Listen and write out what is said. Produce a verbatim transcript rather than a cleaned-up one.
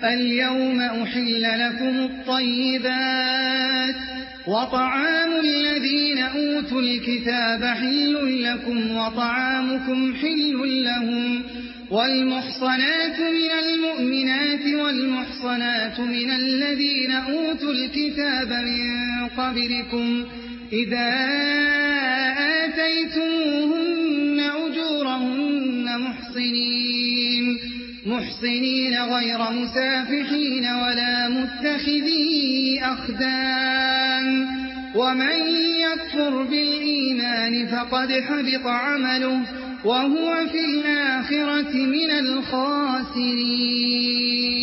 اليوم أحل لكم الطيبات وطعام الذين أوتوا الكتاب حل لكم وطعامكم حل لهم والمحصنات من المؤمنات والمحصنات من الذين أوتوا الكتاب من قبلكم إذا آتيتموهن أجورهن محصنين محصنين غير مسافحين ولا متخذي أخدان ومن يكفر بالإيمان فقد حبط عمله وهو في الآخرة من الخاسرين.